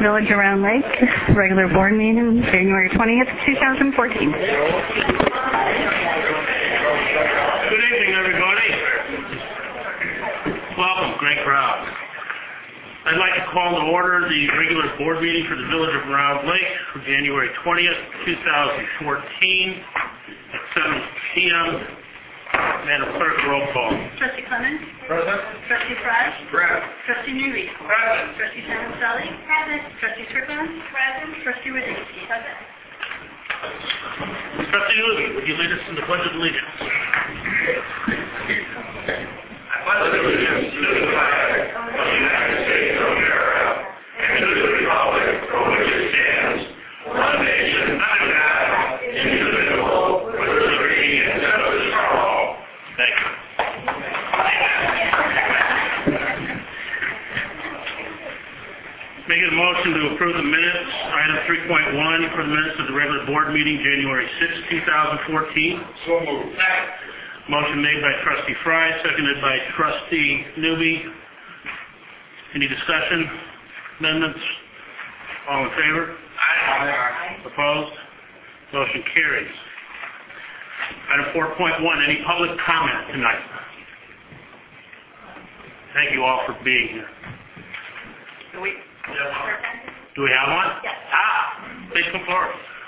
Village of Round Lake, regular board meeting, January 20th, 2014. Good evening, everybody. Welcome, great crowd. I'd like to call to order the regular board meeting for the Village of Round Lake for January 20th, 2014 at 7 p.m. Madam Clerk, roll call. Trustee Clemens? Present. Trustee Fry? Present. Trustee Newby? Present. Trustee Tomaselli? Present. Trustee Strickland? Present. Trustee Wadzinski? Present. Trustee Newby, would you lead us in the Pledge of Allegiance? I pledge allegiance to the flag of the United States of America and to the republic for which it stands, one nation, under God, indivisible, with liberty and justice for all. Thank you. Making a motion to approve the minutes, item 3.1 for the minutes of the regular board meeting, January 6, 2014. So moved. Motion made by Trustee Fry, seconded by Trustee Newby. Any discussion? Amendments? All in favor? Aye. Opposed? Motion carries. Item 4.1, any public comment tonight? Thank you all for being here. Do we have one? Yes. Please come forward.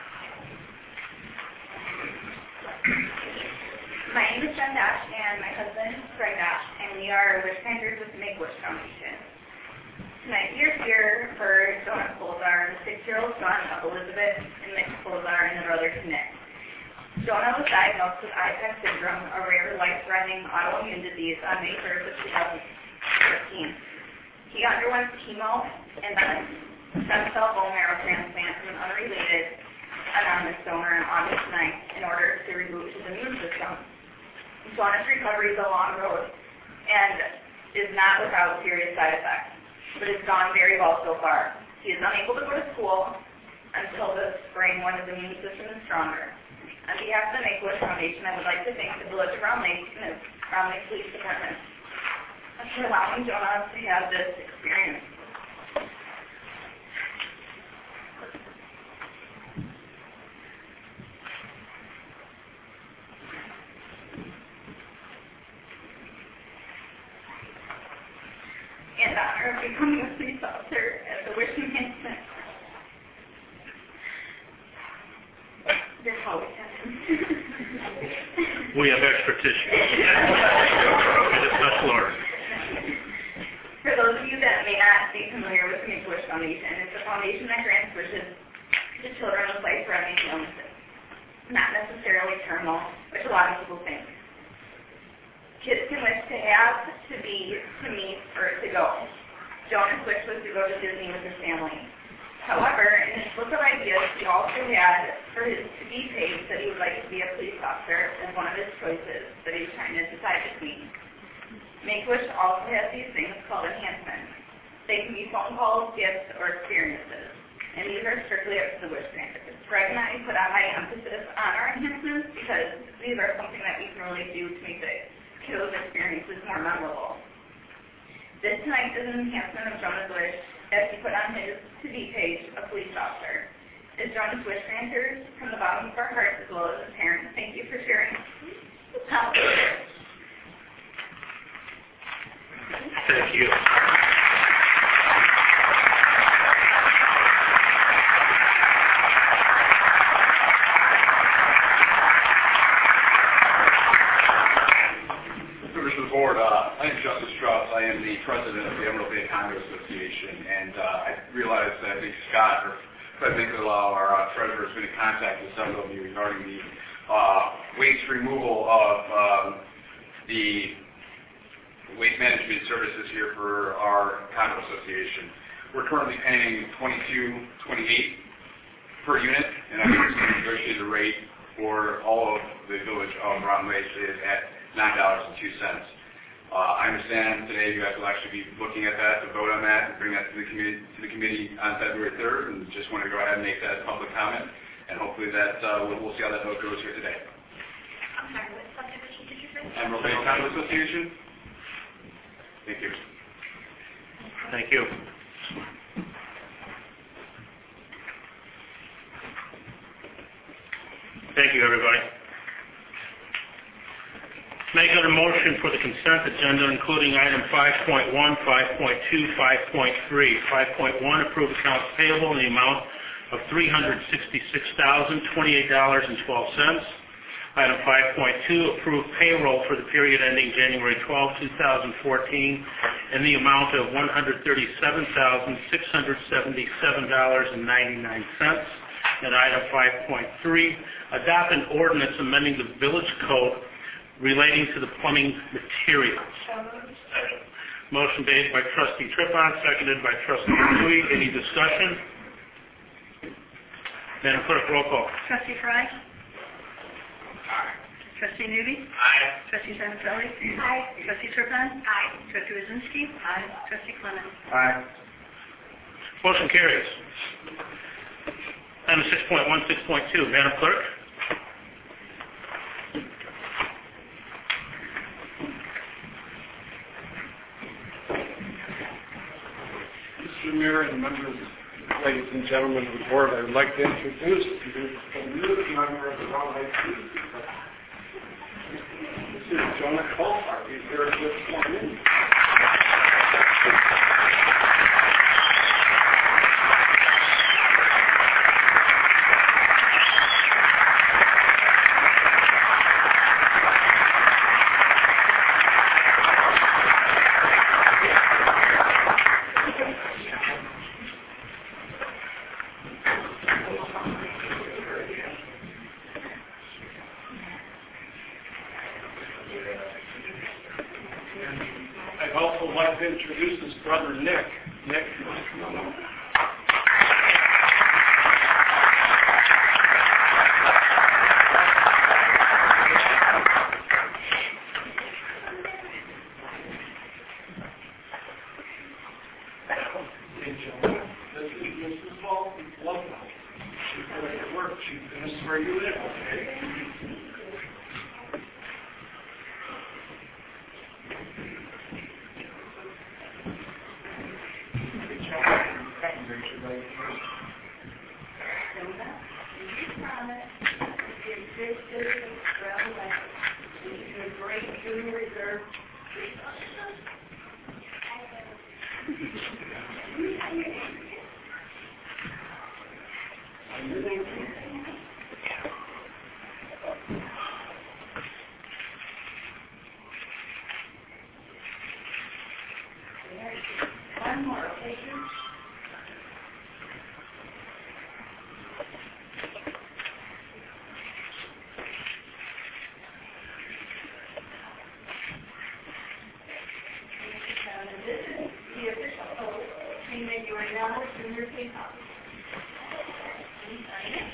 My name is Jen Dash, and my husband is Greg Dash, and we are wish planters with the Make-A-Wish Foundation. Tonight we are here for Jonah Colzar, the 6-year-old son of Elizabeth and Mitch Colzar, and their brother Nick. Jonah was diagnosed with IPEX syndrome, a rare, life-threatening autoimmune disease, on May 3rd of 2013. He underwent chemo and then a stem cell bone marrow transplant from an unrelated anonymous donor on August 9th in order to reboot his immune system. Jonah's recovery is a long road and is not without serious side effects, but it's gone very well so far. He is unable to go to school until the spring when his immune system is stronger. On behalf of the Make-A-Wish Foundation, I would like to thank the Village of Round Lake and the Round Lake Police Department for allowing Jonah to have this experience. In honor of becoming a police officer at the Wish Enhancement, there's always happened. We have extra tissue. It is special order. For those of you that may not be familiar with the Make-A-Wish Foundation, it's a foundation that grants wishes to children with life-threatening illnesses, not necessarily terminal, which a lot of people think. Kids can wish to have, to be, to meet, or to go. Jonah's wish was to go to Disney with his family. However, in his book of ideas, he also had for his to-be page that he would like to be a police officer as one of his choices that he was trying to decide between. Make-A-Wish also has these things called enhancements. They can be phone calls, gifts, or experiences. And these are strictly up to the wish granter. Greg and I put a high emphasis on our enhancements because these are something that we can really do to make the kiddos' experiences more memorable. This tonight is an enhancement of Jonah's wish as he put on his to-be page, a police officer. As Jonah's wish granters, from the bottom of our hearts as well as his parents, thank you for sharing. Thank you. Members of the board, my name is Justice Strauss. I am the president of the Emerald Bay Condo Association, and I realize that I think Scott, or President Nicolau, our treasurer, has been in contact with several of you regarding the waste removal of the waste management services here for our condo association. We're currently paying $22.28 per unit, and I think the negotiated rate for all of the village of Round Lake is at $9.02. I understand today you guys will actually be looking at that, to vote on that, and bring that to the committee on February 3rd, and just want to go ahead and make that public comment, and hopefully that we'll see how that vote goes here today. I'm sorry, what subdivision did you say? Emerald Bay Condo Association. Thank you. Thank you. Thank you, everybody. Make a motion for the consent agenda, including item 5.1, 5.2, 5.3. 5.1, approve accounts payable in the amount of $366,028.12. Item 5.2, approve payroll for the period ending January 12, 2014, in the amount of $137,677.99. And item 5.3, adopt an ordinance amending the village code relating to the plumbing materials. Motion made by Trustee Trippon, seconded by Trustee Dewey. Any discussion? Madam Clerk, roll call. Trustee Fry? Aye. Trustee Newby? Aye. Trustee Zanatelli? Aye. Trustee Trippon? Aye. Trustee Wazinski? Aye. Trustee Clement? Aye. Motion carries. Item 6.1, 6.2. Madam Clerk? Mr. Mayor and members, ladies and gentlemen of the board, I would like to introduce the newest member of the Round Lake Police Department. This is Jonah Colfart. He's here this morning. I'd also like to introduce his brother, Nick. Nick, come on up. Hey, Jonah, this is Mrs. Walton. Welcome. She's going to work. She's going to swear you in, okay? One more, okay? This is the official oath, saying that you are now a senior police officer. Please sign it.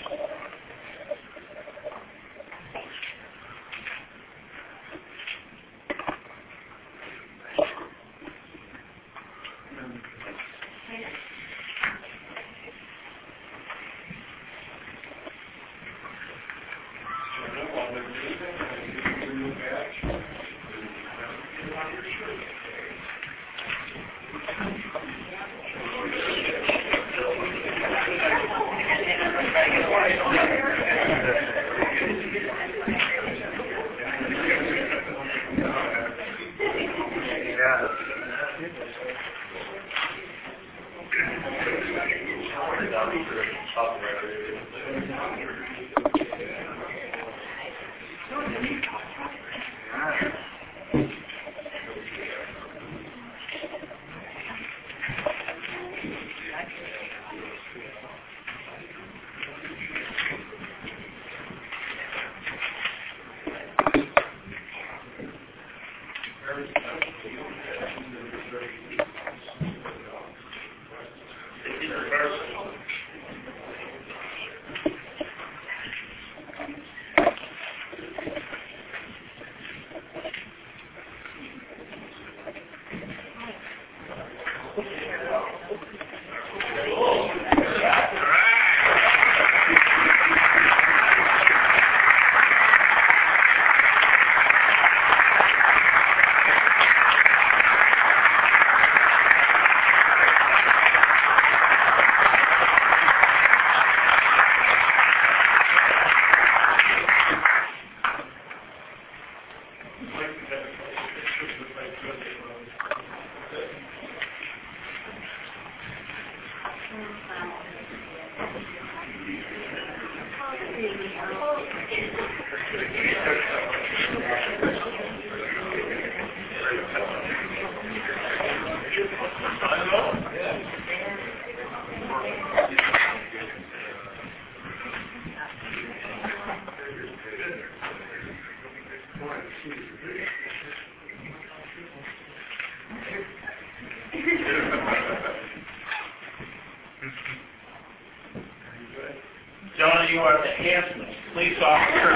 Jonah, you are the handsomest police officer.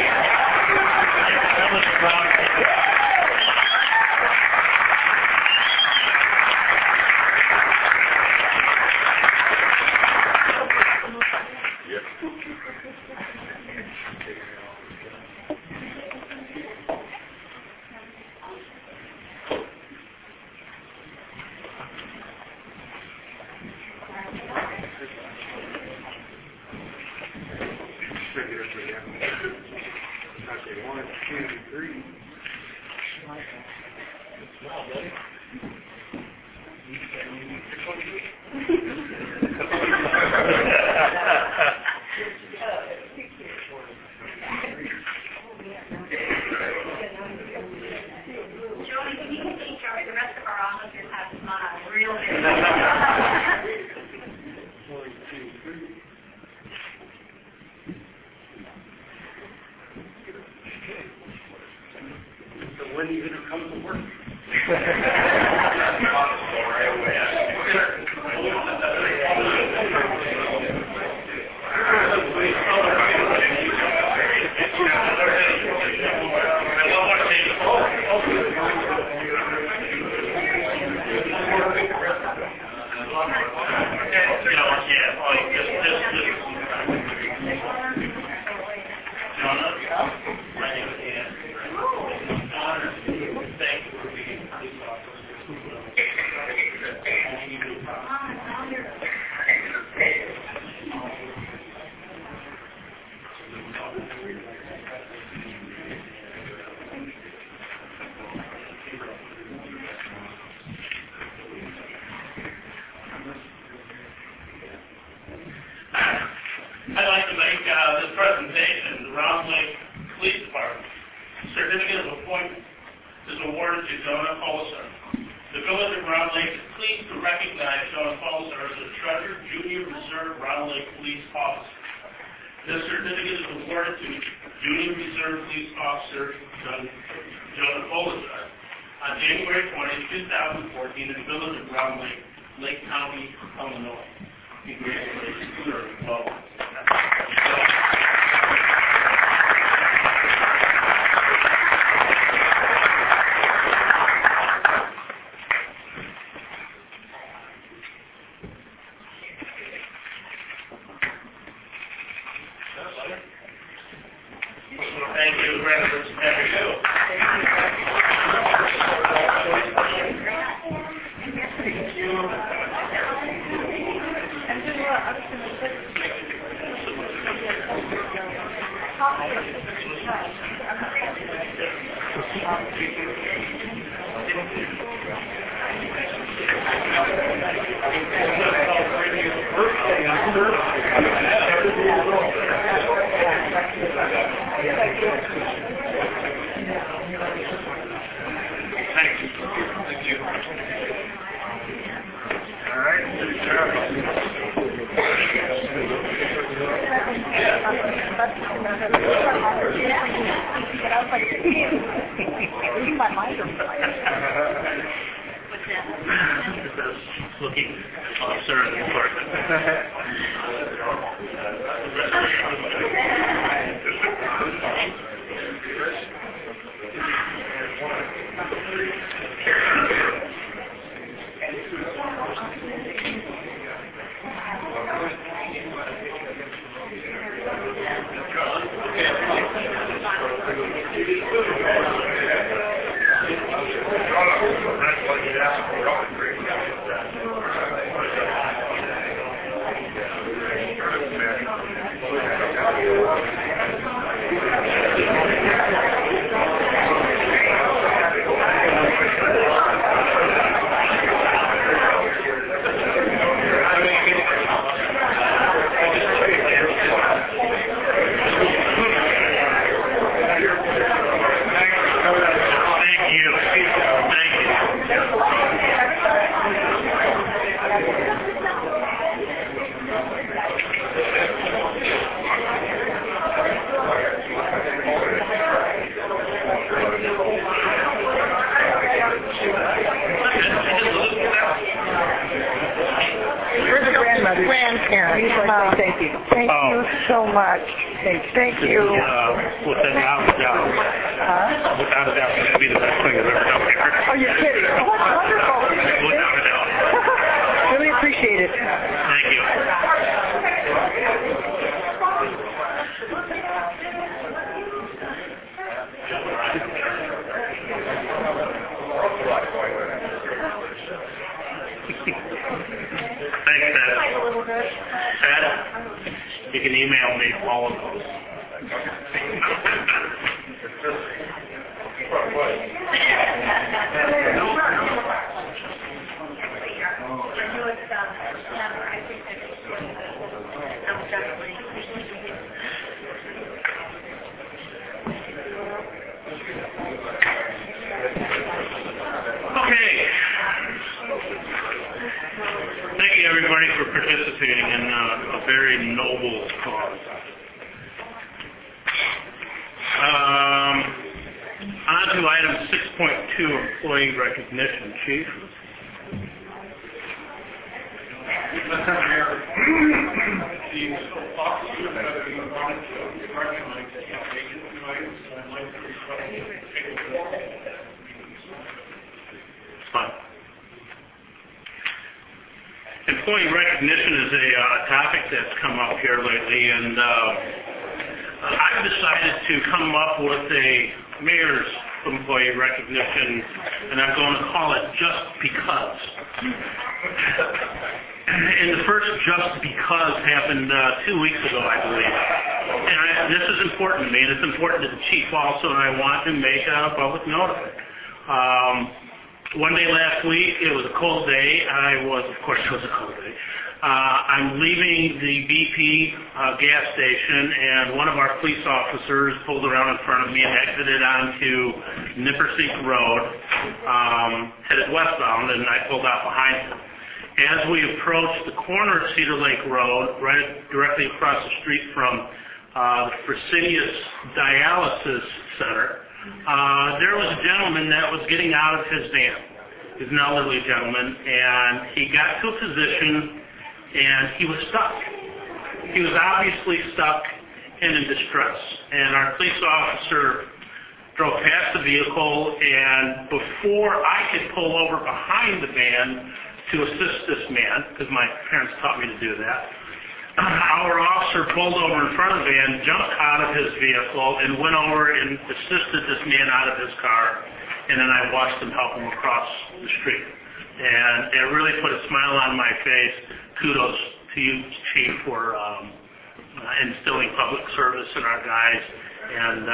I'd like to make this presentation. The Round Lake Police Department Certificate of Appointment is awarded to Jonah Polisar. The Village of Round Lake is pleased to recognize Jonah Polisar as a Treasure Junior Reserve Round Lake Police Officer. This certificate is awarded to Junior Reserve Police Officer Jonah Polisar on January 20, 2014 in the Village of Round Lake, Lake County, Illinois. Congratulations, sir. Welcome. Thank you, Reverend. Thank you. Thank you. All right. Looking officer in the department. grandparents. Thank you. Thank you so much. Thank you. Without a doubt, that'd be the best thing I've ever done here. Oh, you're kidding. Oh, that's wonderful. Without a doubt. Really appreciate it. Thank you. Thanks, Ed. Ed, you can email me all of those. Okay. Thank you, everybody, for participating in a very noble cause. On to item 6.2, employee recognition. Chief? Mr. Mayor, the officers that have been brought to recognize the campaign tonight, so I'd like to request you to take a look. Fine. Employee recognition is a topic that's come up here lately, and I've decided to come up with a mayor's employee recognition, and I'm going to call it Just Because. And the first Just Because happened 2 weeks ago, I believe. And this is important to me, and it's important to the chief also, and I want to make a public note of it. One day last week, it was a cold day. It was a cold day. I'm leaving the BP gas station, and one of our police officers pulled around in front of me and exited onto Nipperseek Road, headed westbound, and I pulled out behind him. As we approached the corner of Cedar Lake Road, right directly across the street from the Fresenius Dialysis Center, there was a gentleman that was getting out of his van. He's an elderly gentleman, and he got to a position, and he was stuck. He was obviously stuck and in distress. And our police officer drove past the vehicle, and before I could pull over behind the van to assist this man, because my parents taught me to do that, our officer pulled over in front of the van, jumped out of his vehicle, and went over and assisted this man out of his car, and then I watched him help him across the street. And it really put a smile on my face. Kudos to you, Chief, for instilling public service in our guys, and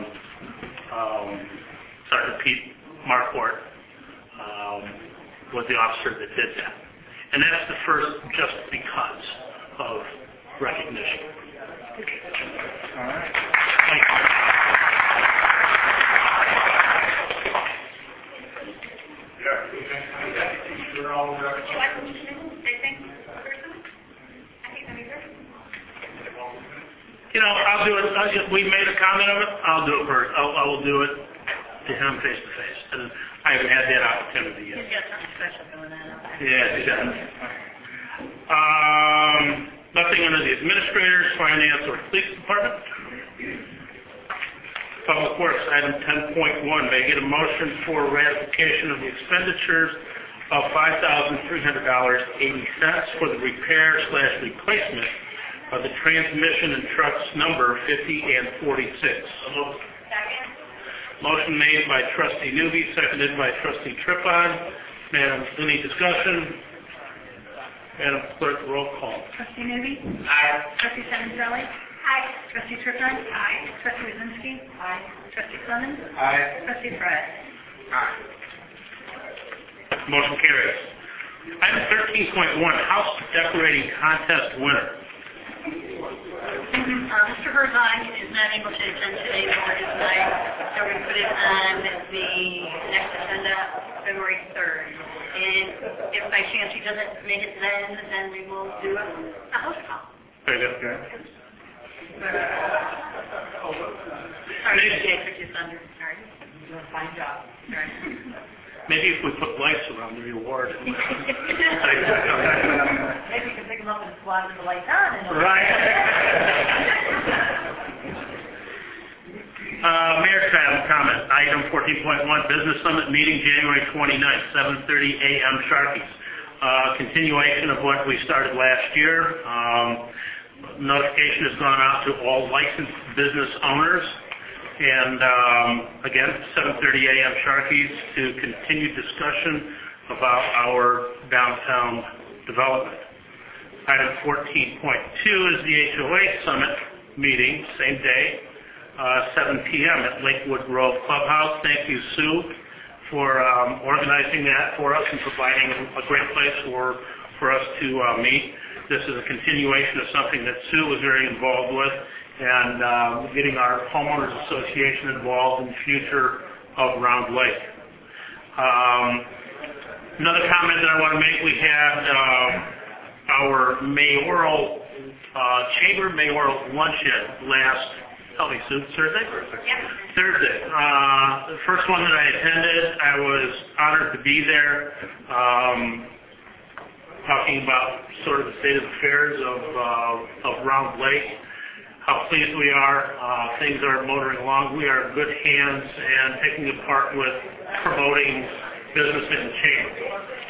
Sergeant Pete Marquardt was the officer that did that. And that's the first Just Because of recognition. All right. Thank you. You're all Would you like me to say things personally? I think that'd be great. You know, I'll do it. We made a comment of it. I'll do it first. I will do it to him face to face. And I haven't had that opportunity yet. He's got something special going on. Yeah, he does. Nothing under the administrators, finance, or police department. Public Works, item 10.1. May I get a motion for ratification of the expenditures of $5,300.80 for the repair/replacement of the transmission and trucks number 50 and 46. Second. Motion made by Trustee Newby, seconded by Trustee Trippon. Madam, any discussion? Madam Clerk, roll call. Trustee Newby? Aye. Trustee Senatorelli? Aye. Trustee Trippon? Aye. Trustee Wizinski? Aye. Trustee Clemens? Aye. Trustee Fred? Aye. Motion carries. Item 13.1, house decorating contest winner. Mr. Herzog is not able to attend today nor is tonight, so we're going to put it on the next agenda, February 3rd. And if by chance he doesn't make it then we will do a house call. Very good. Okay. Sorry, Jay, took you thunder. Sorry. You're doing a fine job. Sorry. Maybe if we put lights around the award. Maybe you can pick him up and wanted the lights on. And Right. Mayor's comment. Item 14.1, Business Summit Meeting, January 29th, 7:30 a.m. Sharkies. Continuation of what we started last year. Notification has gone out to all licensed business owners. And again, 7:30 a.m. Sharkies to continue discussion about our downtown development. Item 14.2 is the HOA Summit meeting, same day, 7 p.m. at Lakewood Grove Clubhouse. Thank you, Sue, for organizing that for us and providing a great place for us to meet. This is a continuation of something that Sue was very involved with, and getting our homeowners association involved in the future of Round Lake. Another comment that I want to make, we had our mayoral, chamber mayoral luncheon last, tell me, Sue, Thursday? Yeah. Thursday. The first one that I attended, I was honored to be there, talking about sort of the state of affairs of Round Lake, how pleased we are. Things are motoring along. We are in good hands and taking a part with promoting business in the chamber.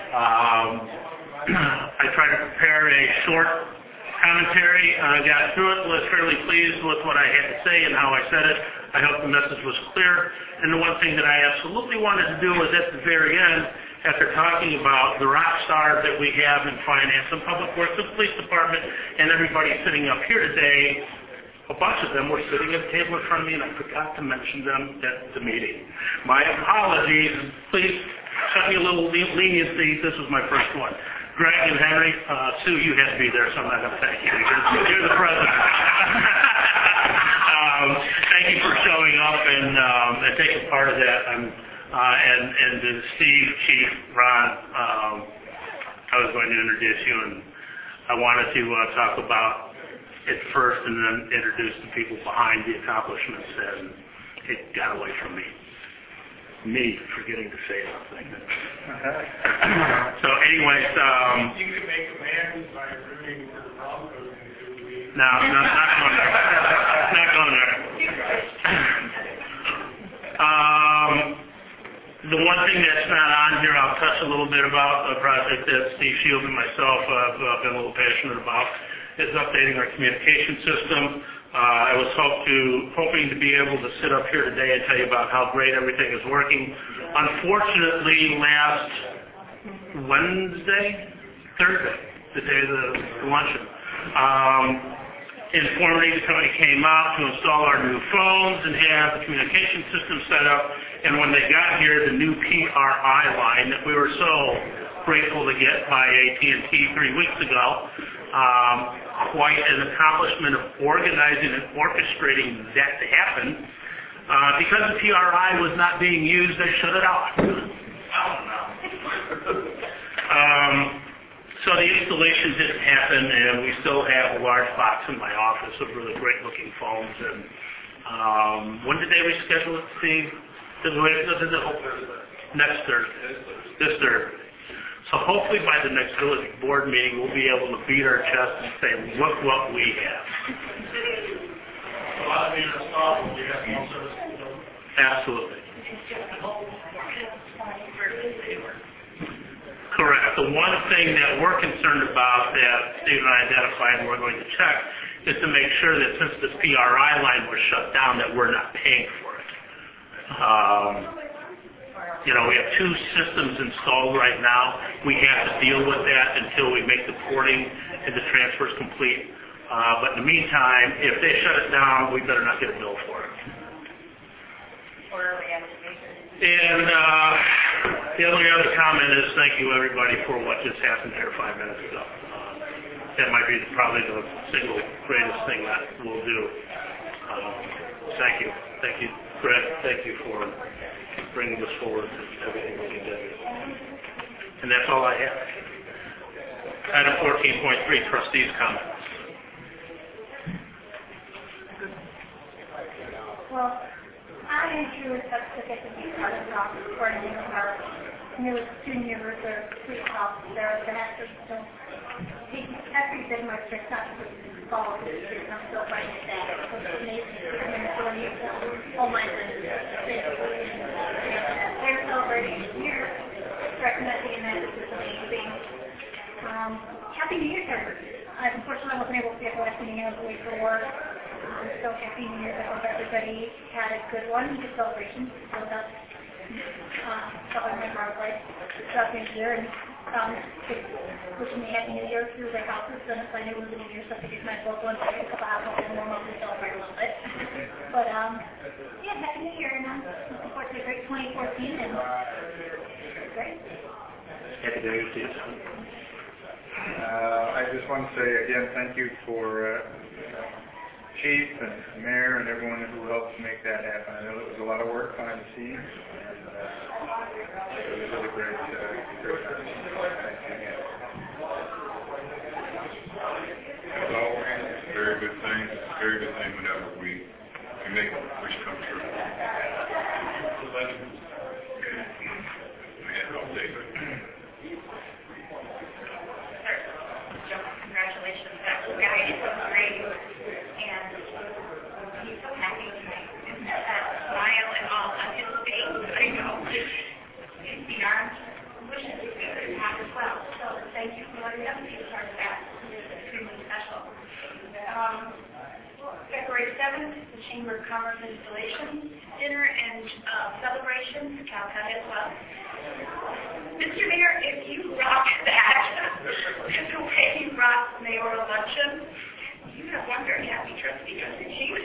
I tried to prepare a short commentary. I got through it, was fairly pleased with what I had to say and how I said it. I hope the message was clear. And the one thing that I absolutely wanted to do was at the very end, after talking about the rock stars that we have in finance and public works, the police department, and everybody sitting up here today, a bunch of them were sitting at a table in front of me, and I forgot to mention them at the meeting. My apologies. Please show me a little leniency. This was my first one. Greg and Henry, Sue, you had to be there, so I'm not going to thank you. You're the president. Thank you for showing up and taking part of that. And to Steve, Chief, Ron, I was going to introduce you, and I wanted to talk about it first and then introduce the people behind the accomplishments, and it got away from me. Me forgetting to say something. So anyways, You can make amends by rooting for the Broncos in 2 weeks. no, not going there. Not going there. The one thing that's not on here, I'll touch a little bit about a project that Steve Shield and myself have been a little passionate about, is updating our communication system. I was hoping to be able to sit up here today and tell you about how great everything is working. Unfortunately, last Thursday, the day of the luncheon, Informity, the company, came out to install our new phones and have the communication system set up. And when they got here, the new PRI line that we were so grateful to get by AT&T 3 weeks ago, quite an accomplishment of organizing and orchestrating that to happen. Because the PRI was not being used, they shut it off. So the installation didn't happen, and we still have a large box in my office of really great-looking phones. And when did they reschedule it, Steve? Next Thursday. This Thursday. So hopefully by the next village board meeting, we'll be able to beat our chest and say, look what we have. Absolutely. Correct. The one thing that we're concerned about that Steve and I identified and we're going to check is to make sure that since this PRI line was shut down, that we're not paying for it. We have 2 systems installed right now. We have to deal with that until we make the porting and the transfers complete. But in the meantime, if they shut it down, we better not get a bill for it. And the only other comment is thank you, everybody, for what just happened here 5 minutes ago. That might be probably the single greatest thing that we'll do. Thank you. Thank you, Greg. Thank you for bringing this forward and everything that you did. And that's all I have. Item 14.3, trustees' comments. Well, I am sure that's the get to be part of the office according to our newest junior or police officer, the next system. Every you very much for stopping the call. I'm so proud of that. It was amazing. Oh my goodness. They're celebrating here. Recognizing that this is amazing. Happy New Year, sir. Unfortunately, I wasn't able to be at the last meeting. I was away for work. So Happy New Year. I hope everybody had a good one, good celebration. So that's celebrating my birthday throughout the year. And wishing me Happy New Year through their houses. And if I knew it was a New Year, so I figured my book one, take a couple hours and warm up and celebrate a little bit. But, yeah, Happy New Year. And I'm looking forward to a great 2014. And great. Happy New Year to you. I just want to say again thank you for Chief and Mayor and everyone who helped make that happen. I know it was a lot of work behind the scenes, and it was really great. Thank you again. As always, it's a very good thing. It's a very good thing whenever we make a wish come true. I'll take it. Congratulations, that's great. It was great. And he's so happy tonight. That smile and all on his face, I know. Beyond wishes to have as well. So thank you for letting us be a part of that. It's extremely special. February 7th, the Chamber of Commerce Installation Dinner and Celebration, Calcutta as well. Mr. Mayor, if you rock that, the way you rock the mayoral luncheon, you have one very happy trustee, doesn't you?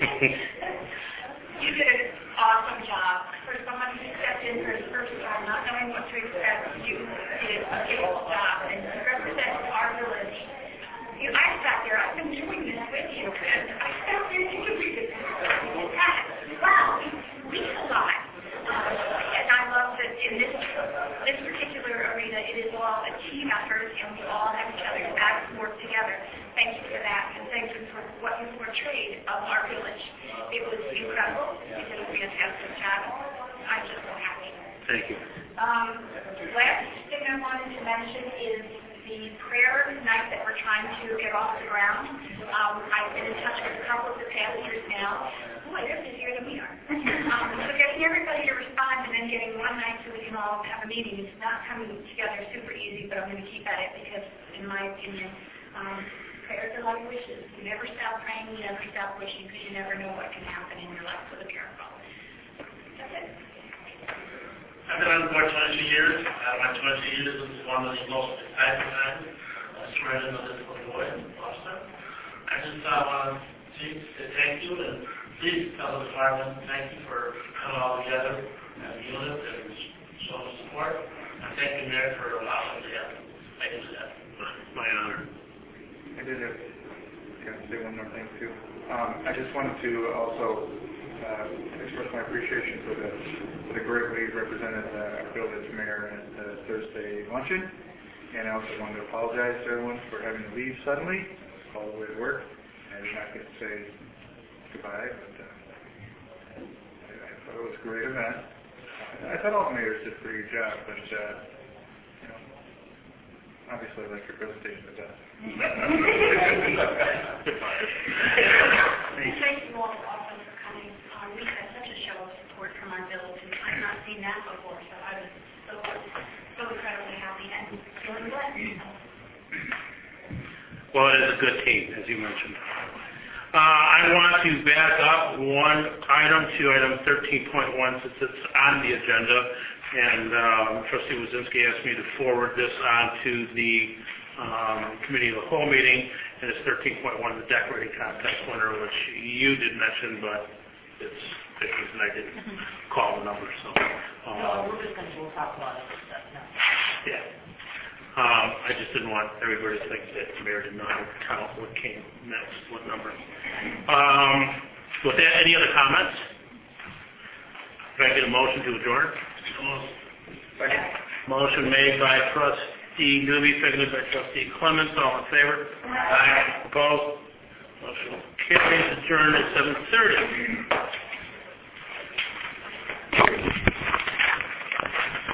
You did an awesome job. For someone who stepped in for his first time, not knowing what to expect, you did a beautiful job and you represented our village. I sat there, I've been doing this with you, and I sat there thinking we did this. Wow, we did a lot. And I love that in this particular arena, it is all a team effort, and we all have each other's backs and work together. Thank you for that, and thank you for what you portrayed of our village. It was incredible. You did a fantastic job. I'm just so happy. Thank you. Last thing I wanted to mention is the prayer night that we're trying to get off the ground. I've been in touch with a couple of the pastors now. Boy, they're busier than we are. So getting everybody to respond and then getting one night so we can all have a meeting is not coming together super easy, but I'm going to keep at it because, in my opinion, prayers are like wishes. You never stop praying, you never stop wishing, because you never know what can happen in your life with a miracle. That's it. I've been on the board 22 years. My 22 years, this is one of the most exciting times. Surrendering of this little boy in Boston. I just want to say thank you, and please tell the department thank you for coming all together as a unit and showing support. And thank you, Mayor, for allowing me to make it that. It's my honor. I did have to say one more thing too. I just wanted to also express my appreciation for the great way you represented our village mayor at the Thursday luncheon, and I also wanted to apologize to everyone for having to leave suddenly all the way to work. I did not get to say goodbye, but I thought it was a great event. I thought all the mayors did a pretty good job, but obviously I like your presentation the best. Thank you all also for coming. We had such a show of support from our village, and I've not seen that before, so I was so incredibly happy and feeling good. Well, it is a good team, as you mentioned. I want to back up one item to item 13.1 since it's on the agenda, and Trustee Wazinski asked me to forward this on to the Committee of the Whole meeting, and it's 13.1, the decorating contest winner, which you did mention, but it's Vicky's and I didn't call the number, so. We're just going to talk about it. Yeah. I just didn't want everybody to think that the mayor did not count what came next, what number. With that, any other comments? Can I get a motion to adjourn? Motion made by Trustee Newby, seconded by Trustee Clements. All in favor? Aye. Opposed? Motion carries. Adjourned at 7:30.